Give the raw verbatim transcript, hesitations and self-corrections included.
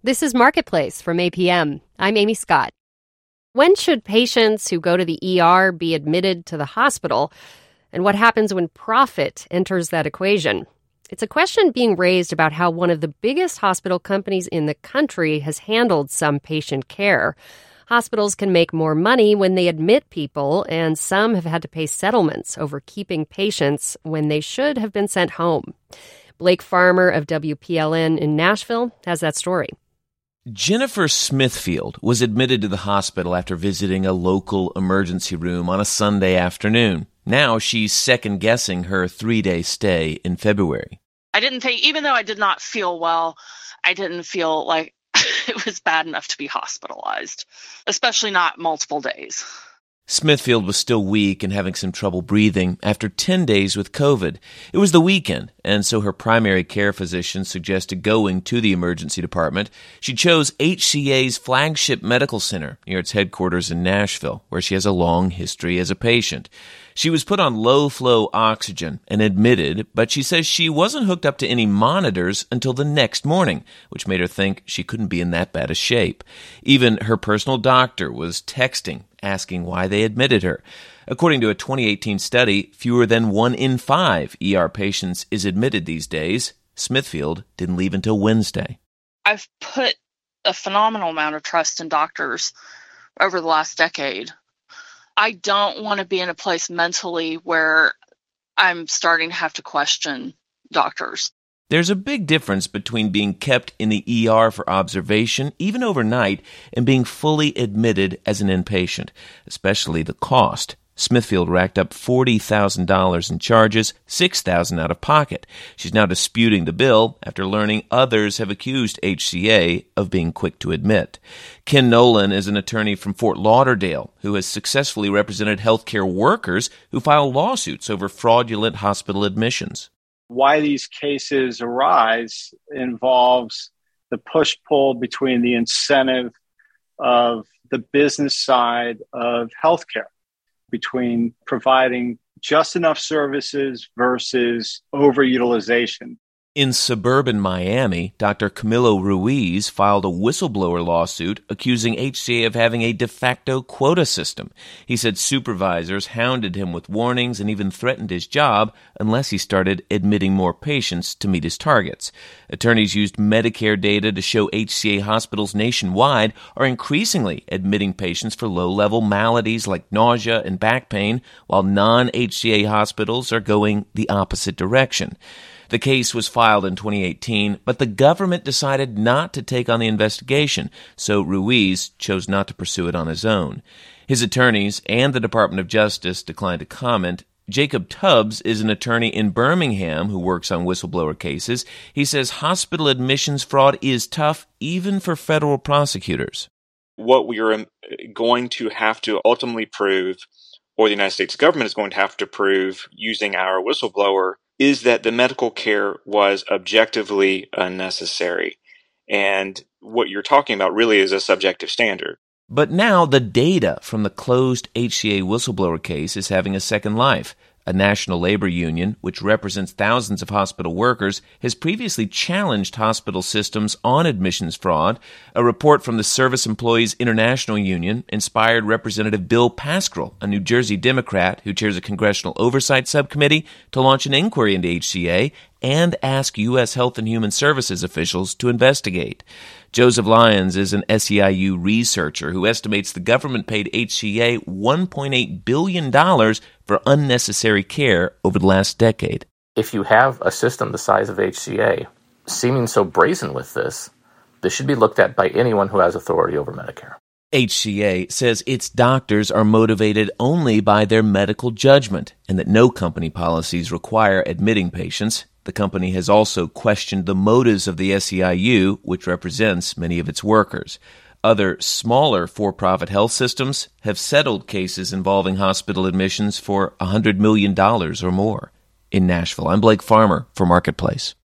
This is Marketplace from A P M. I'm Amy Scott. When should patients who go to the E R be admitted to the hospital? And what happens when profit enters that equation? It's a question being raised about how one of the biggest hospital companies in the country has handled some patient care. Hospitals can make more money when they admit people, and some have had to pay settlements over keeping patients when they should have been sent home. Blake Farmer of W P L N in Nashville has that story. Jennifer Smithfield was admitted to the hospital after visiting a local emergency room on a Sunday afternoon. Now she's second-guessing her three-day stay in February. I didn't think, even though I did not feel well, I didn't feel like it was bad enough to be hospitalized, especially not multiple days. Smithfield was still weak and having some trouble breathing after ten days with COVID. It was the weekend, and so her primary care physician suggested going to the emergency department. She chose H C A's flagship medical center near its headquarters in Nashville, where she has a long history as a patient. She was put on low-flow oxygen and admitted, but she says she wasn't hooked up to any monitors until the next morning, which made her think she couldn't be in that bad a shape. Even her personal doctor was texting, asking why they admitted her. According to a twenty eighteen study, fewer than one in five E R patients is admitted these days. Smithfield didn't leave until Wednesday. I've put a phenomenal amount of trust in doctors over the last decade. I don't want to be in a place mentally where I'm starting to have to question doctors. There's a big difference between being kept in the E R for observation, even overnight, and being fully admitted as an inpatient, especially the cost. Smithfield racked up forty thousand dollars in charges, six thousand dollars out of pocket. She's now disputing the bill after learning others have accused H C A of being quick to admit. Ken Nolan is an attorney from Fort Lauderdale who has successfully represented healthcare workers who file lawsuits over fraudulent hospital admissions. Why these cases arise involves the push-pull between the incentive of the business side of healthcare, between providing just enough services versus overutilization. In suburban Miami, Doctor Camilo Ruiz filed a whistleblower lawsuit accusing H C A of having a de facto quota system. He said supervisors hounded him with warnings and even threatened his job unless he started admitting more patients to meet his targets. Attorneys used Medicare data to show H C A hospitals nationwide are increasingly admitting patients for low-level maladies like nausea and back pain, while non-H C A hospitals are going the opposite direction. The case was filed in twenty eighteen, but the government decided not to take on the investigation, so Ruiz chose not to pursue it on his own. His attorneys and the Department of Justice declined to comment. Jacob Tubbs is an attorney in Birmingham who works on whistleblower cases. He says hospital admissions fraud is tough, even for federal prosecutors. What we are going to have to ultimately prove, or the United States government is going to have to prove using our whistleblower, is that the medical care was objectively unnecessary. And what you're talking about really is a subjective standard. But now the data from the closed H C A whistleblower case is having a second life. A national labor union, which represents thousands of hospital workers, has previously challenged hospital systems on admissions fraud. A report from the Service Employees International Union inspired Representative Bill Pascrell, a New Jersey Democrat who chairs a congressional oversight subcommittee, to launch an inquiry into H C A and ask U S Health and Human Services officials to investigate. Joseph Lyons is an S E I U researcher who estimates the government paid H C A one point eight billion dollars for unnecessary care over the last decade. If you have a system the size of H C A seeming so brazen with this, this should be looked at by anyone who has authority over Medicare. H C A says its doctors are motivated only by their medical judgment and that no company policies require admitting patients. The company has also questioned the motives of the S E I U, which represents many of its workers. Other smaller for-profit health systems have settled cases involving hospital admissions for one hundred million dollars or more. In Nashville, I'm Blake Farmer for Marketplace.